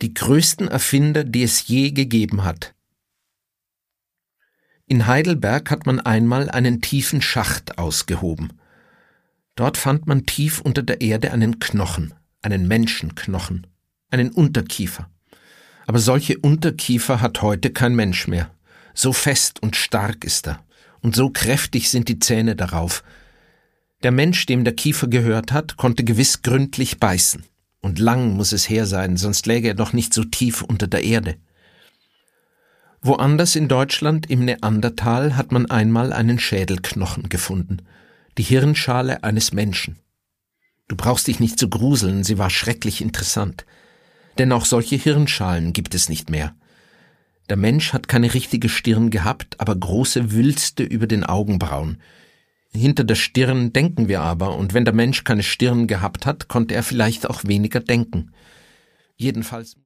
Die größten Erfinder, die es je gegeben hat. In Heidelberg hat man einmal einen tiefen Schacht ausgehoben. Dort fand man tief unter der Erde einen Knochen, einen Menschenknochen, einen Unterkiefer. Aber solche Unterkiefer hat heute kein Mensch mehr. So fest und stark ist er, und so kräftig sind die Zähne darauf. Der Mensch, dem der Kiefer gehört hat, konnte gewiss gründlich beißen. Und lang muss es her sein, sonst läge er doch nicht so tief unter der Erde. Woanders in Deutschland, im Neandertal, hat man einmal einen Schädelknochen gefunden, die Hirnschale eines Menschen. Du brauchst dich nicht zu gruseln, sie war schrecklich interessant. Denn auch solche Hirnschalen gibt es nicht mehr. Der Mensch hat keine richtige Stirn gehabt, aber große Wülste über den Augenbrauen. Hinter der Stirn denken wir aber, und wenn der Mensch keine Stirn gehabt hat, konnte er vielleicht auch weniger denken. Jedenfalls